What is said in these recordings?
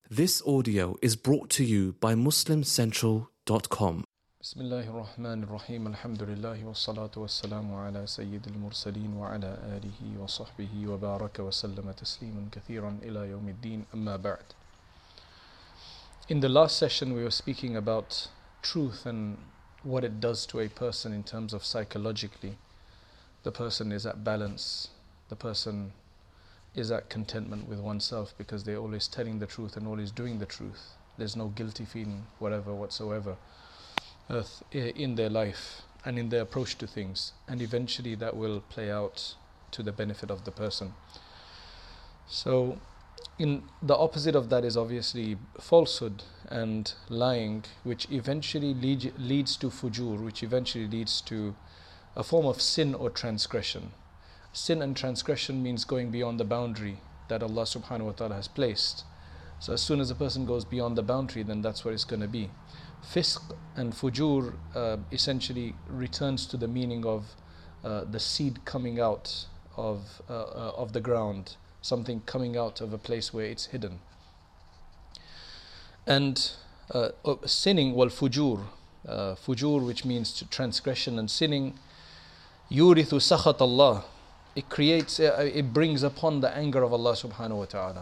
This audio is brought to you by MuslimCentral.com. بسم الله الرحمن الرحيم الحمد لله والصلاة والسلام على سيد المرسلين وعلى آله وصحبه وبارك وسلم تسليما كثيرا إلى يوم الدين أما بعد. In the last session we were speaking about truth and what it does to a person in terms of psychologically. The person is at balance, the person is at contentment with oneself because they're always telling the truth and always doing the truth. There's no guilty feeling whatsoever in their life and in their approach to things, and eventually that will play out to the benefit of the person. So in the opposite of that is obviously falsehood and lying, which eventually leads to fujur, which eventually leads to a form of sin or transgression. Sin and transgression means going beyond the boundary that Allah subhanahu wa ta'ala has placed. So as soon as a person goes beyond the boundary, then that's what it's going to be. Fisq and fujur essentially returns to the meaning of the seed coming out of the ground, something coming out of a place where it's hidden. And sinning, fujur, which means transgression and sinning, yurithu sakhat Allah. It brings upon the anger of Allah subhanahu wa ta'ala.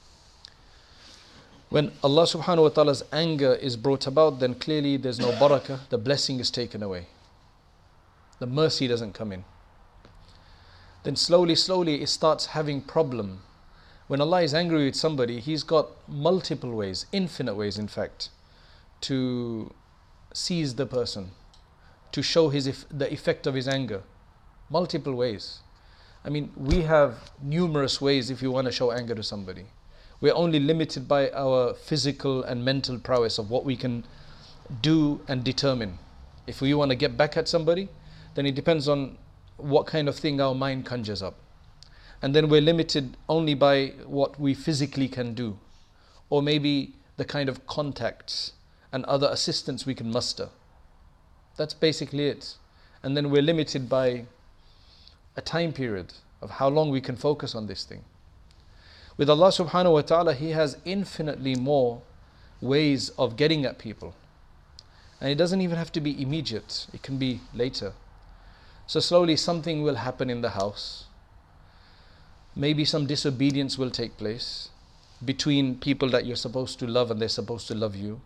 When Allah subhanahu wa ta'ala's anger is brought about, then clearly there's no barakah, the blessing is taken away. The mercy doesn't come in. Then slowly it starts having problem. When Allah is angry with somebody, He's got multiple ways, infinite ways in fact, to seize the person, to show the effect of His anger. Multiple ways. I mean, we have numerous ways if you want to show anger to somebody. We're only limited by our physical and mental prowess of what we can do and determine. If we want to get back at somebody, then it depends on what kind of thing our mind conjures up. And then we're limited only by what we physically can do, or maybe the kind of contacts and other assistance we can muster. That's basically it. And then we're limited by a time period of how long we can focus on this thing. With Allah subhanahu wa ta'ala, He has infinitely more ways of getting at people. And it doesn't even have to be immediate, it can be later. So slowly something will happen in the house. Maybe some disobedience will take place between people that you're supposed to love and they're supposed to love you.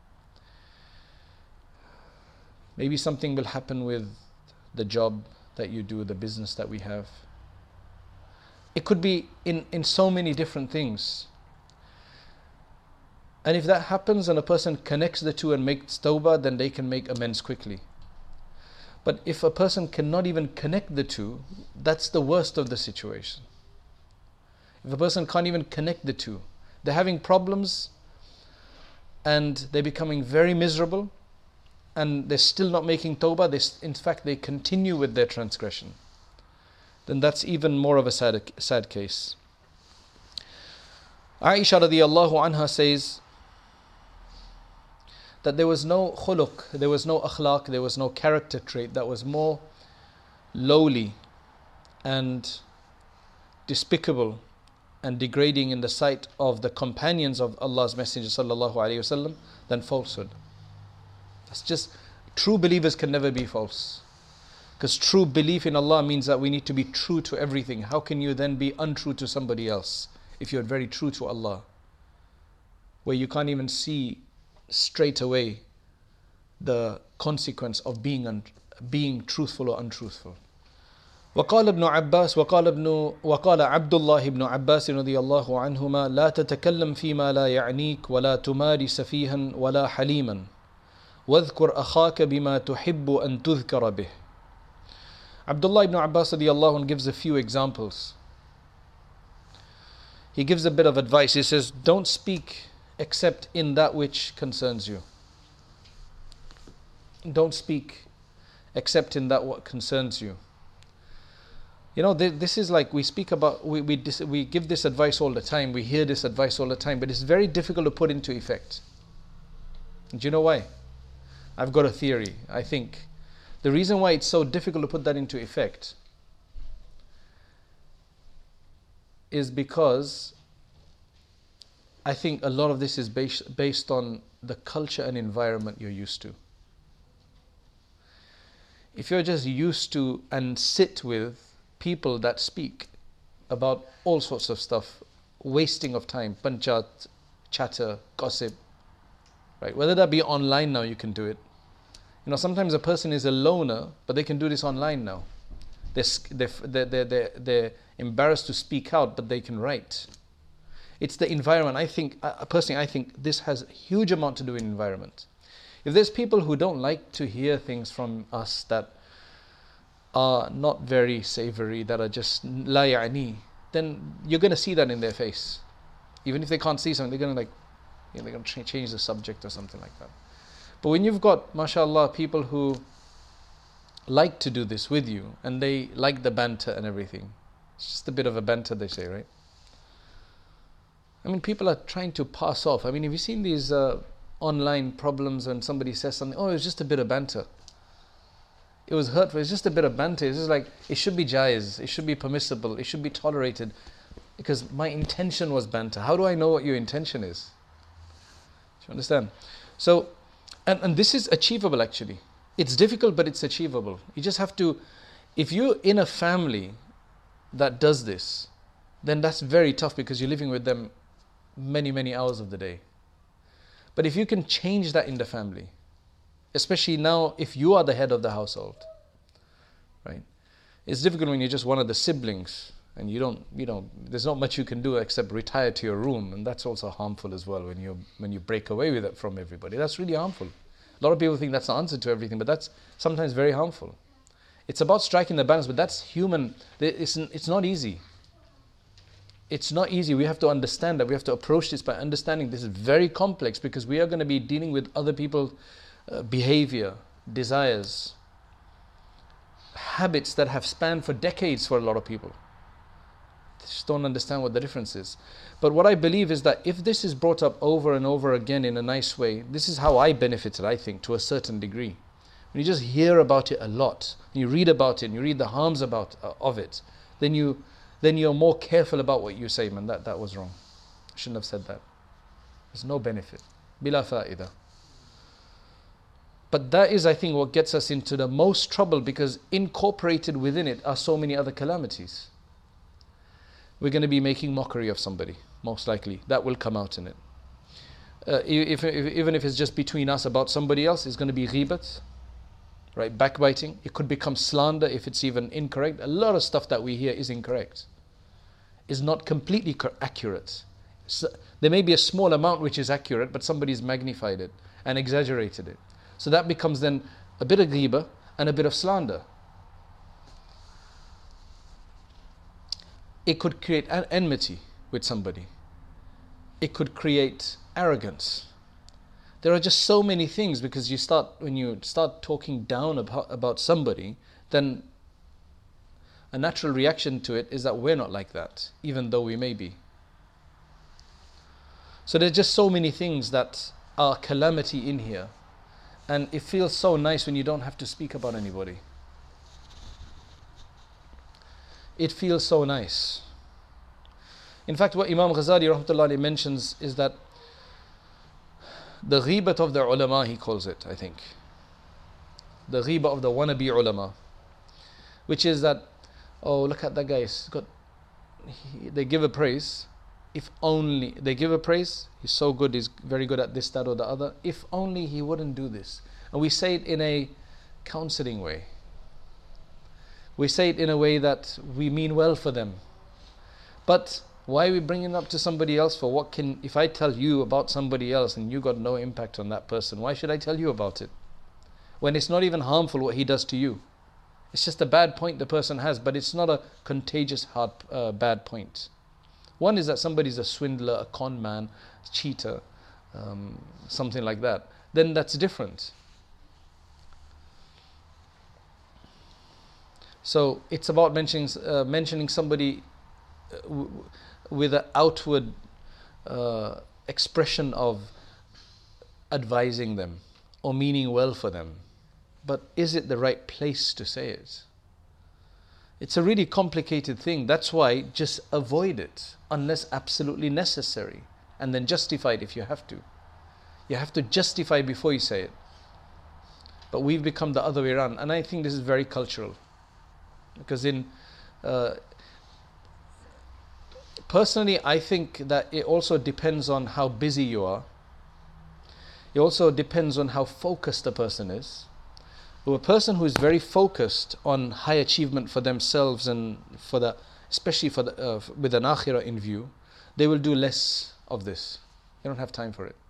Maybe something will happen with the job that you do, the business that we have. It could be in so many different things. And if that happens and a person connects the two and makes tawbah, then they can make amends quickly. But if a person cannot even connect the two, that's the worst of the situation. If a person can't even connect the two, they're having problems and they're becoming very miserable, and they're still not making tawbah, in fact they continue with their transgression, then that's even more of a sad case. Aisha radiallahu anha says that there was no khuluq, there was no akhlaq, there was no character trait that was more lowly and despicable and degrading in the sight of the companions of Allah's Messenger sallallahu alaihi wasallam than falsehood. It's just, true believers can never be false. Because true belief in Allah means that we need to be true to everything. How can you then be untrue to somebody else if you're very true to Allah? Where you can't even see straight away the consequence of being truthful or untruthful. وقال ابن عباس وقال عبد الله بن عباس رضي الله عنهما لا تتكلم فيما لا يعنيك ولا تماري سفيها ولا حليما وَاذْكُرْ أَخَاكَ بِمَا تُحِبُّ أَن تُذْكَرَ بِهِ. Abdullah ibn Abbas radiallahu anh gives a few examples. He gives a bit of advice. He says, don't speak except in that which concerns you. Don't speak except in that what concerns you. You know, this is like we speak about, we give this advice all the time, we hear this advice all the time, but it's very difficult to put into effect. Do you know why? I've got a theory. I think the reason why it's so difficult to put that into effect is because I think a lot of this is based on the culture and environment you're used to. If you're just used to and sit with people that speak about all sorts of stuff, wasting of time, panchat, chatter, gossip, right? Whether that be online now, you can do it. Sometimes a person is a loner, but they can do this online now. They're embarrassed to speak out, but they can write. It's the environment. I think this has a huge amount to do with environment. If there's people who don't like to hear things from us that are not very savory, that are just la ya'ni, then you're going to see that in their face. Even if they can't see something, they're going to change the subject or something like that. But when you've got, mashallah, people who like to do this with you, and they like the banter and everything, it's just a bit of a banter, they say, right? I mean, people are trying to pass off. I mean, have you seen these online problems when somebody says something, oh, it was just a bit of banter. It was hurtful, it's just a bit of banter. It's just like, it should be jaiz, it should be permissible, it should be tolerated, because my intention was banter. How do I know what your intention is? Do you understand? So, and this is achievable actually. It's difficult, but it's achievable. You just have to, if you're in a family that does this, then that's very tough because you're living with them many, many hours of the day. But if you can change that in the family, especially now if you are the head of the household, right? It's difficult when you're just one of the siblings and there's not much you can do except retire to your room, and that's also harmful as well when you break away with it from everybody. That's really harmful. A lot of people think that's the answer to everything, but that's sometimes very harmful. It's about striking the balance, but that's human. It's not easy. It's not easy. We have to understand that. We have to approach this by understanding this is very complex, because we are going to be dealing with other people's behavior, desires, habits that have spanned for decades for a lot of people. They just don't understand what the difference is. But what I believe is that if this is brought up over and over again in a nice way, this is how I benefited, I think, to a certain degree. When you just hear about it a lot, and you read about it, and you read the harms of it, then you're more careful about what you say. Man, that was wrong. I shouldn't have said that. There's no benefit. Bila fa'ida. But that is, I think, what gets us into the most trouble, because incorporated within it are so many other calamities. We're going to be making mockery of somebody, most likely. That will come out in it. Even if it's just between us about somebody else, it's going to be ghibat, right? Backbiting. It could become slander if it's even incorrect. A lot of stuff that we hear is incorrect. Is not completely accurate. So there may be a small amount which is accurate, but somebody's magnified it and exaggerated it. So that becomes then a bit of ghibah and a bit of slander. It could create an enmity with somebody. It could create arrogance. There are just so many things, because when you start talking down about somebody, then a natural reaction to it is that we're not like that, even though we may be. So there's just so many things that are calamity in here. And it feels so nice when you don't have to speak about anybody. It feels so nice. In fact, what Imam Ghazali rahmatullahi alayhi mentions is that the ghibat of the ulama, he calls it, I think. The ghibat of the wannabe ulama. Which is that, oh, look at that guy, they give a praise. If only, they give a praise, he's so good, he's very good at this, that or the other. If only he wouldn't do this. And we say it in a counseling way. We say it in a way that we mean well for them. But why are we bringing it up to somebody else for? If I tell you about somebody else and you got no impact on that person, why should I tell you about it? When it's not even harmful what he does to you. It's just a bad point the person has, but it's not a contagious bad point. One is that somebody's a swindler, a con man, cheater, something like that. Then that's different. So it's about mentioning somebody with an outward expression of advising them or meaning well for them. But is it the right place to say it? It's a really complicated thing. That's why just avoid it unless absolutely necessary. and then justify it if you have to. You have to justify before you say it. But we've become the other way around, and I think this is very cultural. Because personally, I think that it also depends on how busy you are. It also depends on how focused a person is. A person who is very focused on high achievement for themselves and especially with an akhirah in view, they will do less of this. They don't have time for it.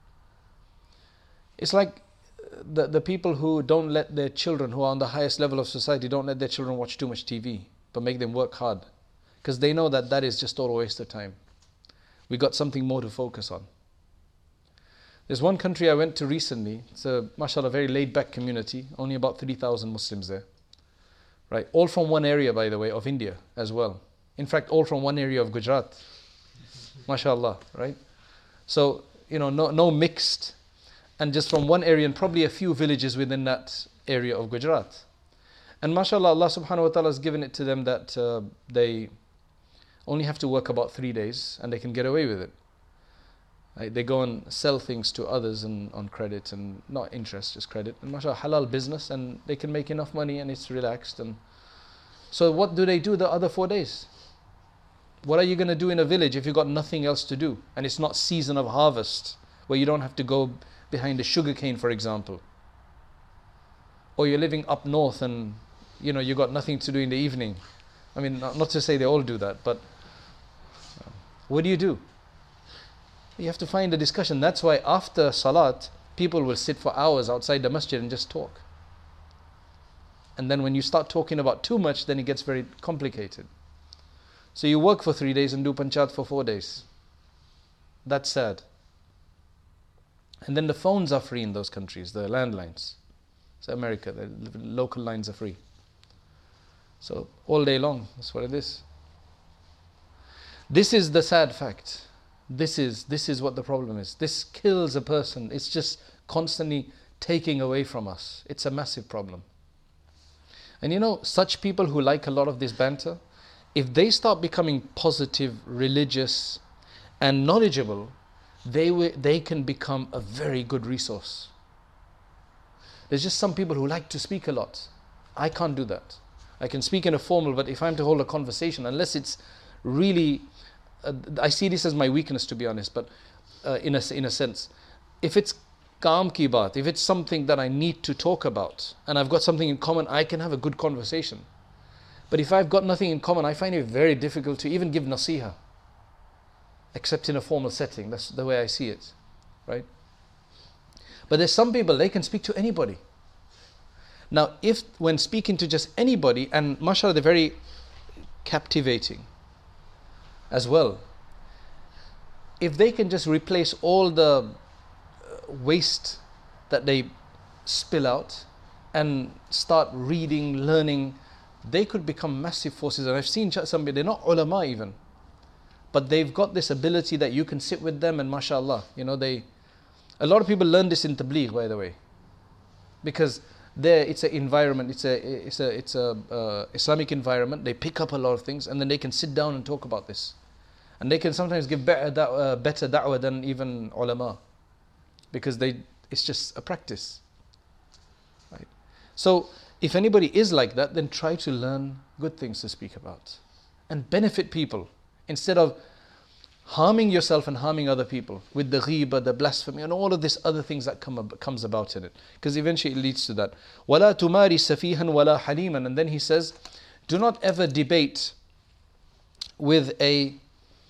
It's like the people who don't let their children, who are on the highest level of society, don't let their children watch too much TV, but make them work hard. Because they know that is just all a waste of time. We got something more to focus on. There's one country I went to recently. It's a, mashallah, very laid-back community. Only about 3,000 Muslims there. Right? All from one area, by the way, of India as well. In fact, all from one area of Gujarat. Mashallah, right? So, no mixed. And just from one area, and probably a few villages within that area of Gujarat. And mashallah, Allah subhanahu wa ta'ala has given it to them that they only have to work about 3 days and they can get away with it. Right? They go and sell things to others and on credit, and not interest, just credit. And mashallah, halal business, and they can make enough money and it's relaxed. And so what do they do the other 4 days? What are you going to do in a village if you've got nothing else to do? And it's not season of harvest, where you don't have to go behind a sugar cane, for example. Or you're living up north and you've got nothing to do in the evening. I mean, not to say they all do that, but what do? You have to find a discussion. That's why after salat, people will sit for hours outside the masjid and just talk. And then when you start talking about too much, then it gets very complicated. So you work for 3 days and do panchat for 4 days. That's sad. And then the phones are free in those countries, the landlines. So America, the local lines are free. So all day long, that's what it is. This is the sad fact. This is what the problem is. This kills a person. It's just constantly taking away from us. It's a massive problem. And such people who like a lot of this banter, if they start becoming positive, religious, and knowledgeable, they can become a very good resource. There's just some people who like to speak a lot. I can't do that. I can speak in a formal, but if I'm to hold a conversation, unless it's really, I see this as my weakness, to be honest, but in a sense, if it's kaam ki baat, if it's something that I need to talk about, and I've got something in common, I can have a good conversation. But if I've got nothing in common, I find it very difficult to even give nasiha, except in a formal setting. That's the way I see it, right? But there's some people, they can speak to anybody. Now, if when speaking to just anybody, and mashallah, they're very captivating as well. If they can just replace all the waste that they spill out and start reading, learning, they could become massive forces. And I've seen somebody, they're not ulama even, but they've got this ability that you can sit with them and mashallah, a lot of people learn this in tabligh, by the way, because there it's an environment, it's a Islamic environment. They pick up a lot of things, and then they can sit down and talk about this, and they can sometimes give better da'wah than even ulama, because it's just a practice, right? So if anybody is like that, then try to learn good things to speak about and benefit people, instead of harming yourself and harming other people with the ghiba, the blasphemy, and all of these other things that comes about in it. Because eventually it leads to that. وَلَا تُمَارِ سَفِيهًا وَلَا حَلِيمًا. And then he says, do not ever debate with an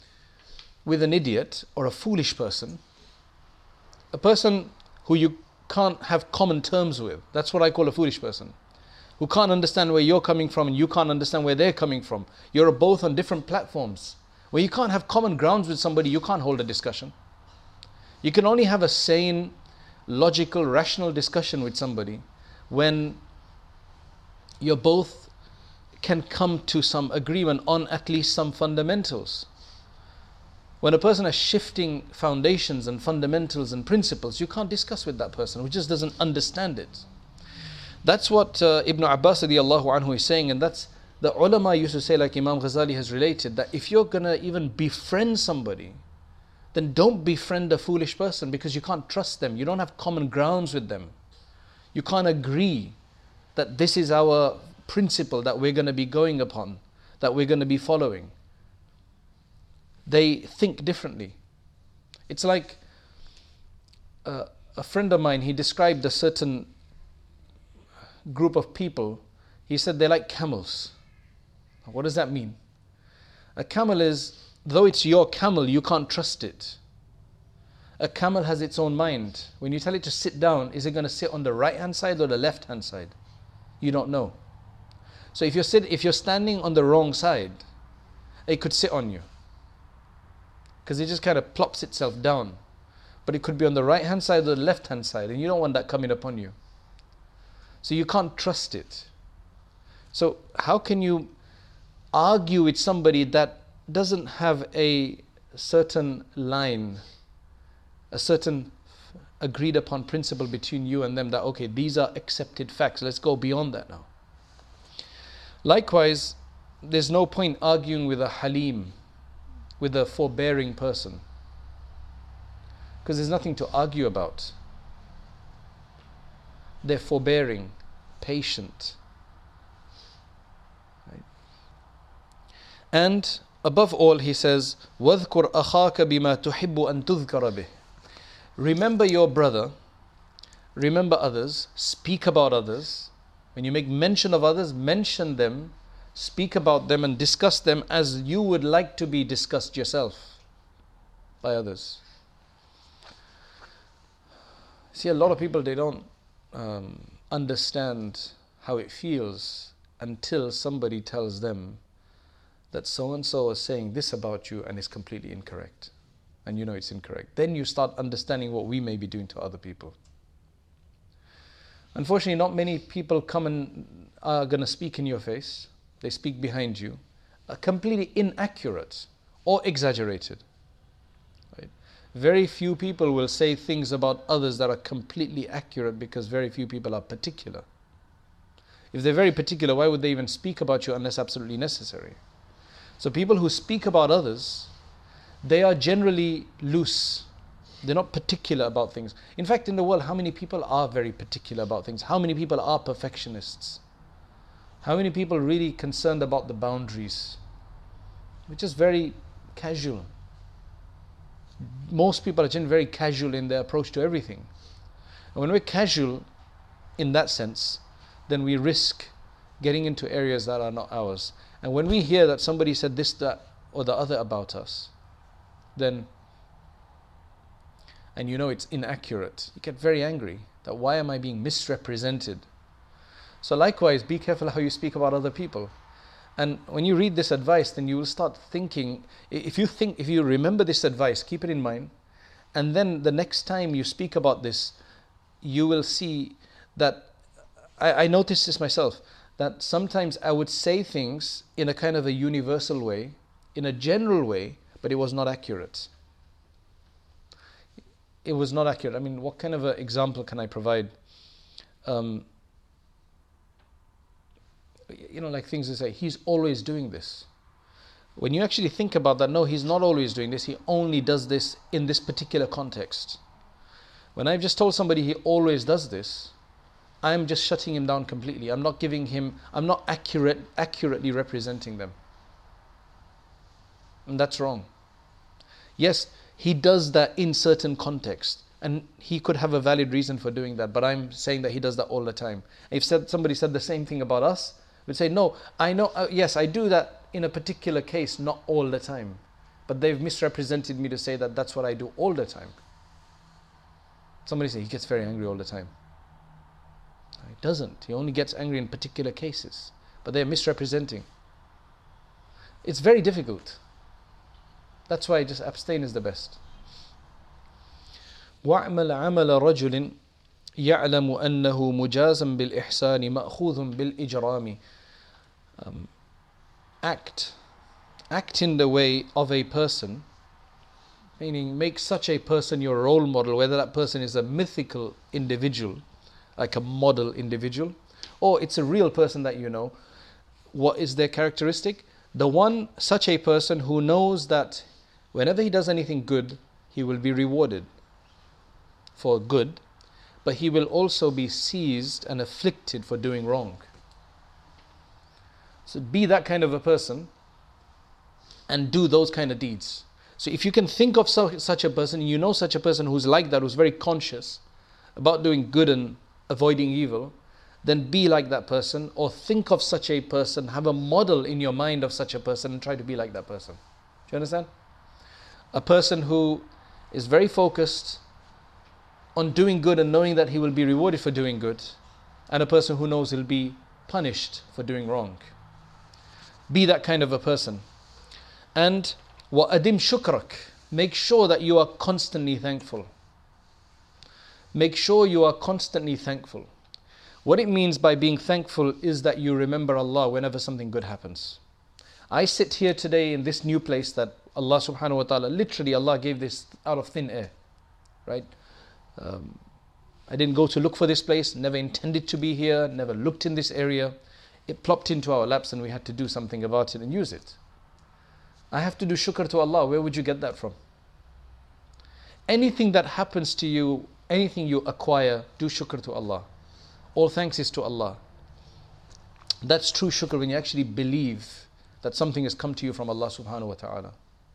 idiot or a foolish person, a person who you can't have common terms with. That's what I call a foolish person, who can't understand where you're coming from and you can't understand where they're coming from. You're both on different platforms. When you can't have common grounds with somebody, you can't hold a discussion. You can only have a sane, logical, rational discussion with somebody when you both can come to some agreement on at least some fundamentals. When a person has shifting foundations and fundamentals and principles, you can't discuss with that person who just doesn't understand it. That's what Ibn Abbas radiallahu anhu is saying, and that's the ulama used to say, like Imam Ghazali has related, that if you're going to even befriend somebody then don't befriend a foolish person, because you can't trust them. You don't have common grounds with them. You can't agree that this is our principle that we're going to be going upon, that we're going to be following. They think differently. It's like a friend of mine, he described a certain group of people. He said they like camels. What does that mean? A camel is, though it's your camel, you can't trust it. A camel has its own mind. When you tell it to sit down, is it going to sit on the right hand side or the left hand side? You don't know. So if you're standing on the wrong side, it could sit on you, because it just kind of plops itself down. But it could be on the right hand side or the left hand side, and you don't want that coming upon you. So you can't trust it. So how can you argue with somebody that doesn't have a certain line, a certain agreed upon principle between you and them, that okay, these are accepted facts, let's go beyond that now. Likewise, there's no point arguing with a halim, with a forbearing person, because there's nothing to argue about. They're forbearing, patient. Right? And above all, he says, وَاذْكُرْ أَخَاكَ بِمَا تُحِبُّ أَن تُذْكَرَ بِهِ. Remember your brother, remember others, speak about others. When you make mention of others, mention them, speak about them and discuss them as you would like to be discussed yourself by others. See, a lot of people, they don't understand how it feels until somebody tells them that so-and-so is saying this about you and it's completely incorrect. And you know it's incorrect. Then you start understanding what we may be doing to other people. Unfortunately, not many people come and are going to speak in your face. They speak behind you, are completely inaccurate or exaggerated. Right? Very few people will say things about others that are completely accurate, because very few people are particular. If they're very particular, why would they even speak about you unless absolutely necessary? So people who speak about others, they are generally loose. They're not particular about things. In fact, in the world, how many people are very particular about things? How many people are perfectionists? How many people are really concerned about the boundaries? Which is very casual. Most people are generally very casual in their approach to everything. And when we're casual in that sense, then we risk getting into areas that are not ours. And when we hear that somebody said this, that, or the other about us, then, and you know it's inaccurate, you get very angry that why am I being misrepresented? So likewise, be careful how you speak about other people. And when you read this advice, then you will start thinking, if you remember this advice, keep it in mind, and then the next time you speak about this, you will see that, I noticed this myself, that sometimes I would say things in a kind of a universal way, in a general way, but it was not accurate. It was not accurate. I mean, what kind of an example can I provide? Like things to say, he's always doing this. When you actually think about that, no, he's not always doing this. He only does this in this particular context. When I've just told somebody he always does this, I'm just shutting him down completely. I'm not accurately representing them. And that's wrong. Yes, he does that in certain context, and he could have a valid reason for doing that, but I'm saying that he does that all the time. If somebody said the same thing about us, we'd say, no, I know, yes, I do that in a particular case, not all the time. But they've misrepresented me to say that that's what I do all the time. Somebody say, he gets very angry all the time. He doesn't. He only gets angry in particular cases. But they're misrepresenting. It's very difficult. That's why just abstain is the best. وَاعْمَلْ عَمَلَ رَجُلٍ يَعْلَمُ أَنَّهُ مُجَازًا بِالْإِحْسَانِ مَأْخُوذٌ بِالْإِجْرَامِ. Act in the way of a person, meaning make such a person your role model, whether that person is a mythical individual, like a model individual, or it's a real person that you know. What is their characteristic? Such a person who knows that whenever he does anything good, he will be rewarded for good, but he will also be seized and afflicted for doing wrong. So be that kind of a person and do those kind of deeds. So if you can think of such a person, you know such a person who's like that, who's very conscious about doing good and avoiding evil, then be like that person, or think of such a person, have a model in your mind of such a person and try to be like that person. Do you understand? A person who is very focused on doing good and knowing that he will be rewarded for doing good, and a person who knows he'll be punished for doing wrong. Be that kind of a person. And وَأَدِمْ شُكْرَكَ, make sure that you are constantly thankful. Make sure you are constantly thankful. What it means by being thankful is that you remember Allah whenever something good happens. I sit here today in this new place that Allah subhanahu wa ta'ala, literally Allah gave this out of thin air, right? I didn't go to look for this place, never intended to be here, never looked in this area. It plopped into our laps and we had to do something about it and use it. I have to do shukr to Allah. Where would you get that from? Anything that happens to you, anything you acquire, do shukr to Allah. All thanks is to Allah. That's true shukr, when you actually believe that something has come to you from Allah subhanahu wa ta'ala.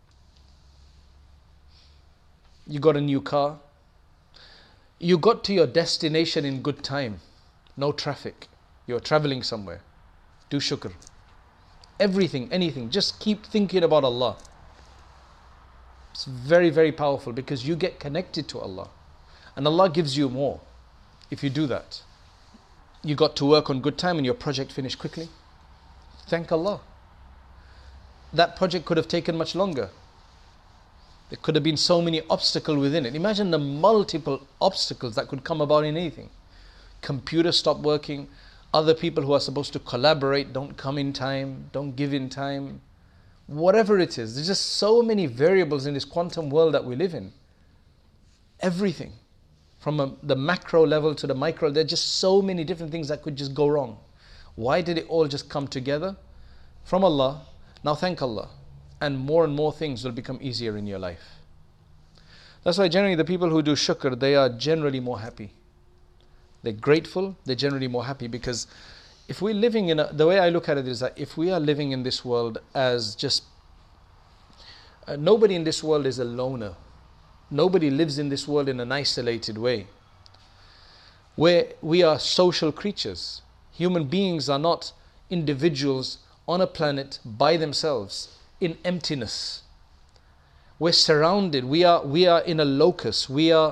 You got a new car. You got to your destination in good time. No traffic. You're traveling somewhere. Do shukr. Everything, anything, just keep thinking about Allah. It's very, very powerful because you get connected to Allah. And Allah gives you more if you do that. You got to work on good time and your project finished quickly. Thank Allah. That project could have taken much longer. There could have been so many obstacles within it. Imagine the multiple obstacles that could come about in anything. Computers stop working. Other people who are supposed to collaborate don't come in time, don't give in time. Whatever it is, there's just so many variables in this quantum world that we live in. Everything. From the macro level to the micro, there are just so many different things that could just go wrong. Why did it all just come together? From Allah. Now thank Allah. And more things will become easier in your life. That's why generally the people who do shukr, they are generally more happy. They're grateful, they're generally more happy, because if we're living in the way I look at it is that if we are living in this world as just, nobody in this world is a loner. Nobody lives in this world in an isolated way. Where we are social creatures. Human beings are not individuals on a planet by themselves in emptiness. We're surrounded, we are in a locus,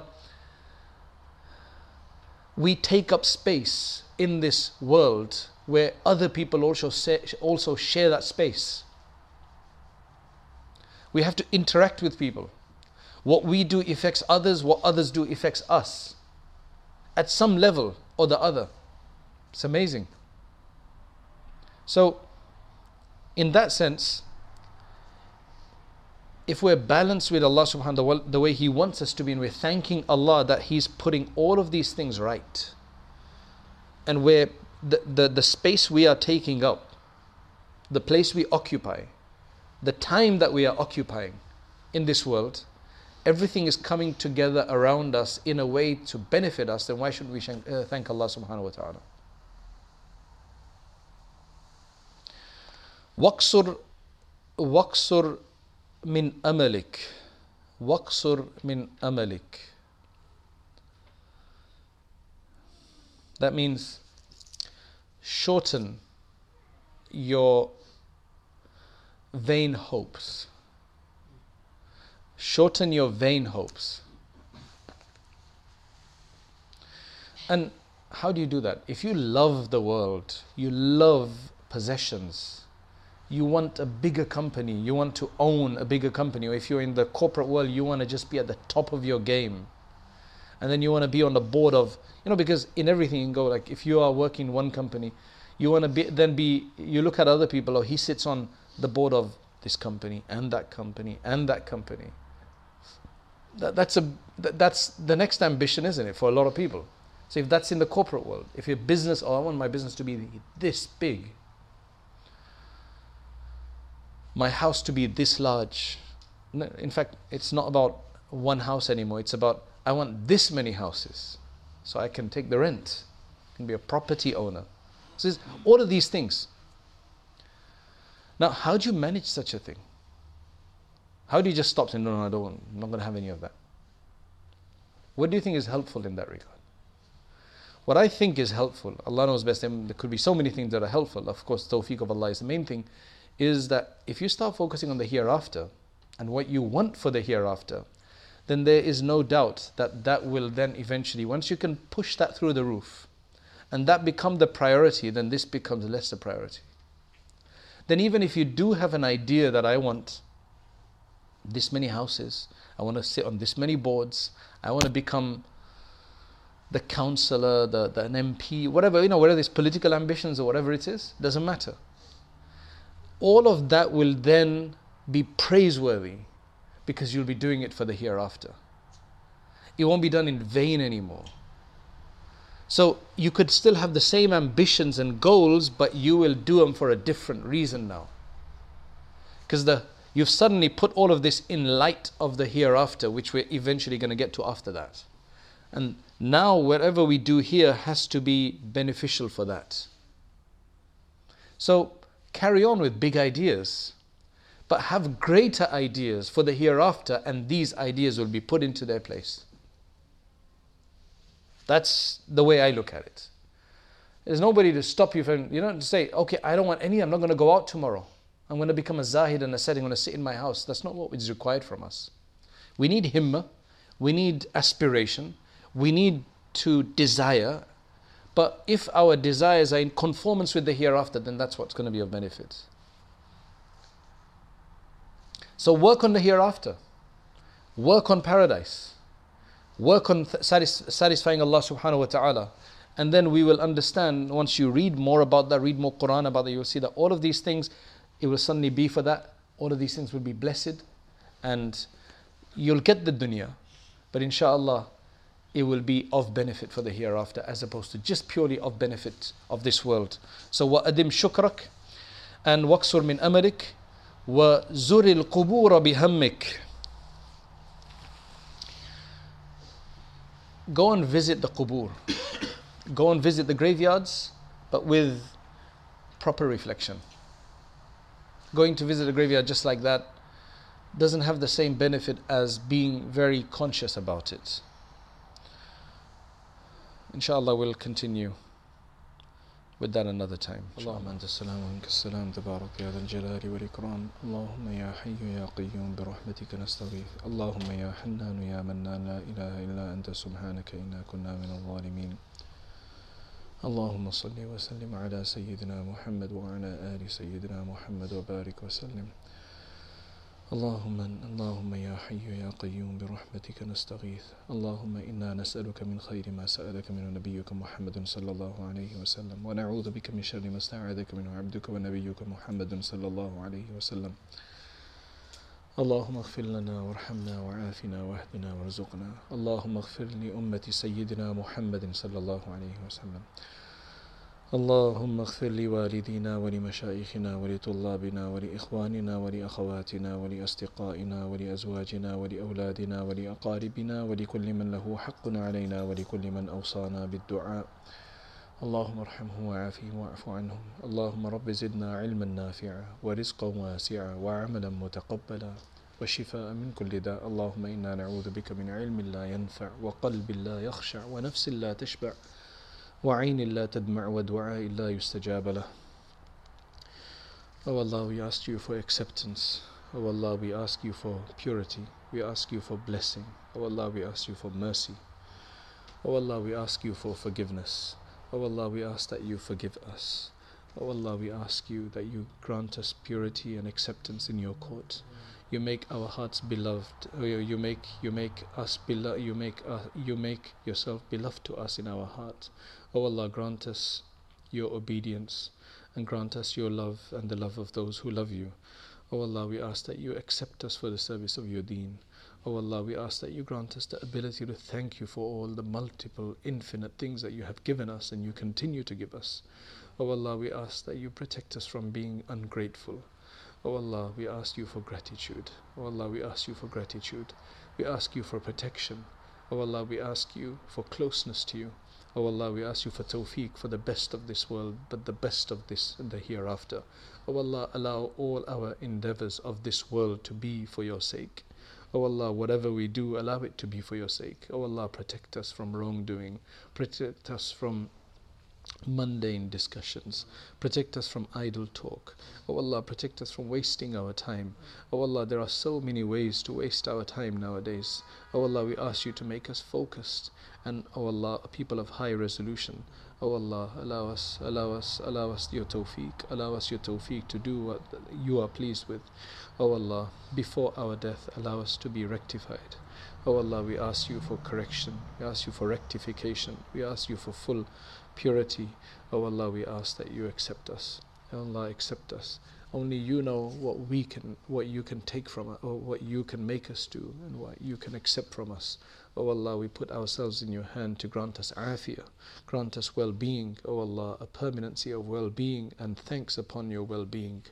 we take up space in this world where other people also share that space. We have to interact with people. What we do affects others, what others do affects us. At some level or the other. It's amazing. So, in that sense, if we're balanced with Allah subhanahu wa ta'ala, the way He wants us to be, and we're thanking Allah that He's putting all of these things right, and where the space we are taking up, the place we occupy, the time that we are occupying in this world, everything is coming together around us in a way to benefit us, then why should we thank Allah subhanahu wa ta'ala? Waqsur min amalik. Waqsur min amalik. That means shorten your vain hopes. Shorten your vain hopes. And how do you do that? If you love the world, you love possessions, you want a bigger company, you want to own a bigger company, or if you're in the corporate world, you want to just be at the top of your game. And then you want to be on the board of, because in everything you can go, like if you are working in one company, you want to you look at other people, he sits on the board of this company and that company and that company. That's the next ambition, isn't it, for a lot of people? So if that's in the corporate world, if your business, I want my business to be this big, my house to be this large. No, in fact, it's not about one house anymore. It's about, I want this many houses so I can take the rent. I can be a property owner. So it's all of these things. Now, how do you manage such a thing? How do you just stop saying, no, I don't want, I'm not going to have any of that? What do you think is helpful in that regard? What I think is helpful, Allah knows best, there could be so many things that are helpful. Of course, tawfiq of Allah is the main thing, is that if you start focusing on the hereafter and what you want for the hereafter, then there is no doubt that that will then eventually, once you can push that through the roof and that become the priority, then this becomes less the priority. Then even if you do have an idea that I want this many houses, I want to sit on this many boards, I want to become the councillor, an MP, whatever, whether it's political ambitions or whatever it is, doesn't matter. All of that will then be praiseworthy because you'll be doing it for the hereafter. It won't be done in vain anymore. So you could still have the same ambitions and goals, but you will do them for a different reason now. Because you've suddenly put all of this in light of the hereafter, which we're eventually going to get to after that. And now whatever we do here has to be beneficial for that. So carry on with big ideas, but have greater ideas for the hereafter, and these ideas will be put into their place. That's the way I look at it. There's nobody to stop you from, to say, okay, I don't want any, I'm not going to go out tomorrow. I'm going to become a zahid and a setting, I'm going to sit in my house. That's not what is required from us. We need himmah, we need aspiration, we need to desire, but if our desires are in conformance with the hereafter, then that's what's going to be of benefit. So work on the hereafter, work on paradise, work on satisfying Allah subhanahu wa ta'ala, and then we will understand, once you read more about that, read more Quran about that, you will see that all of these things, it will suddenly be for that. All of these things will be blessed, and you'll get the dunya, but inshallah it will be of benefit for the hereafter, as opposed to just purely of benefit of this world. So وَأَدِمْ شُكْرَكَ and وَاكْسُرْ مِنْ أَمَرِكَ وَزُرِ الْقُبُورَ بِهَمِّكَ. Go and visit the qubur. Go and visit the graveyards, but with proper reflection. Going to visit a graveyard just like that doesn't have the same benefit as being very conscious about it. Inshallah, we'll continue with that another time. اللهم أنت السلام ومنك السلام تبارك يا ذا الجلال والإكرام اللهم يا حي يا قيوم برحمتك نستغيث اللهم يا حنان يا منان لا إله إلا أنت سبحانك إنا كنا من الظالمين اللهم صل وسلم على سيدنا محمد وعلى آل سيدنا محمد وبارك وسلم اللهم يا حي يا قيوم برحمتك نستغيث اللهم إنا نسألك من خير ما سألك منه نبيك محمد صلى الله عليه وسلم ونعوذ بك من شر ما استعاذك منه عبدك ونبيك محمد صلى الله عليه وسلم اللهم اغفر لنا وارحمنا وعافنا واهدنا وارزقنا اللهم اغفر لأمة سيدنا محمد صلى الله عليه وسلم اللهم اغفر لوالدينا ولمشايخنا ولطلابنا ولإخواننا ولأخواتنا ولأصدقائنا ولأزواجنا ولأولادنا ولأقاربنا ولكل من له حق علينا ولكل من أوصانا بالدعاء اللهم ارحمهم وعافهم واعف عنهم اللهم رب زدنا علما نافعا ورزقا واسعا وعملا متقبلا وشفاء من كل داء اللهم إنا نعوذ بك من علم لا ينفع وقلب لا يخشع ونفس لا تشبع وعين لا تدمع ودعاء لا يستجاب له. Oh Allah, we ask you for acceptance. Oh Allah, we ask you for purity. We ask you for blessing. Oh Allah, we ask you for mercy. Oh Allah, we ask you for forgiveness. Oh Allah, we ask that you forgive us. Oh Allah, we ask you that you grant us purity and acceptance in your court. You make our hearts beloved. You make us beloved. You make yourself beloved to us in our heart. Oh Allah, grant us your obedience and grant us your love and the love of those who love you. Oh Allah, we ask that you accept us for the service of your deen. Oh Allah, we ask that you grant us the ability to thank you for all the multiple, infinite things that you have given us and you continue to give us. Oh Allah, we ask that you protect us from being ungrateful. Oh Allah, we ask you for gratitude. Oh Allah, we ask you for gratitude. We ask you for protection. Oh Allah, we ask you for closeness to you. Oh Allah, we ask you for tawfiq, for the best of this world, but the best of this and the hereafter. Oh Allah, allow all our endeavors of this world to be for your sake. Oh Allah, whatever we do, allow it to be for your sake. Oh Allah, protect us from wrongdoing. Protect us from mundane discussions. Protect us from idle talk. Oh Allah, protect us from wasting our time. Oh Allah, there are so many ways to waste our time nowadays. Oh Allah, we ask you to make us focused, and oh Allah, a people of high resolution. Oh Allah, allow us your tawfiq. Allow us your tawfiq to do what you are pleased with. Oh Allah, before our death, allow us to be rectified. Oh Allah, we ask you for correction. We ask you for rectification. We ask you for full purity. Oh Allah, we ask that you accept us. Oh Allah, accept us. Only you know what you can take from us, or what you can make us do, and what you can accept from us. Oh Allah, we put ourselves in your hand to grant us afiyah, grant us well-being. Oh Allah, a permanency of well-being and thanks upon your well-being.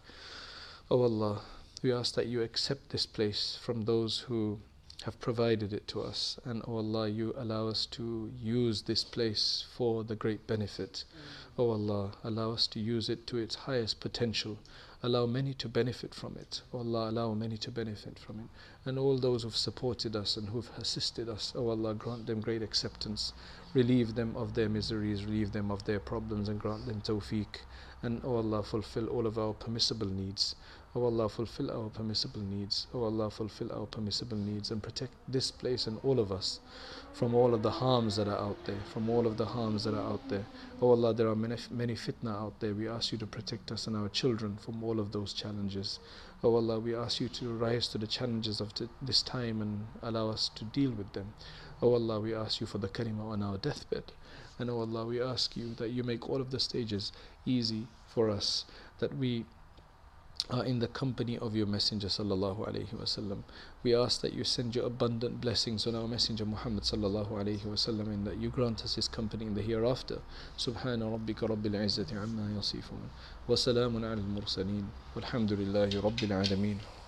Oh Allah, we ask that you accept this place from those who have provided it to us, and oh Allah, you allow us to use this place for the great benefit. Oh Allah, allow us to use it to its highest potential. Allow many to benefit from it. Oh Allah, allow many to benefit from it. And all those who've supported us and who've assisted us, oh Allah, grant them great acceptance. Relieve them of their miseries, relieve them of their problems, and grant them tawfiq. And oh Allah, fulfill all of our permissible needs. Oh Allah, fulfill our permissible needs. Oh Allah, fulfill our permissible needs, and protect this place and all of us from all of the harms that are out there, from all of the harms that are out there. Oh Allah, there are many fitna out there. We ask you to protect us and our children from all of those challenges. Oh Allah, we ask you to rise to the challenges of this time and allow us to deal with them. Oh Allah, we ask you for the kalima on our deathbed. And oh Allah, we ask you that you make all of the stages easy for us, that we are in the company of your Messenger sallallahu alaihi wasallam. We ask that you send your abundant blessings on our Messenger Muhammad sallallahu alaihi wasallam, and that you grant us his company in the hereafter. Subhana rabbika rabbil izzati amma yasifun, wa salamun ala al-mursaleen, walhamdulillahi rabbil alameen.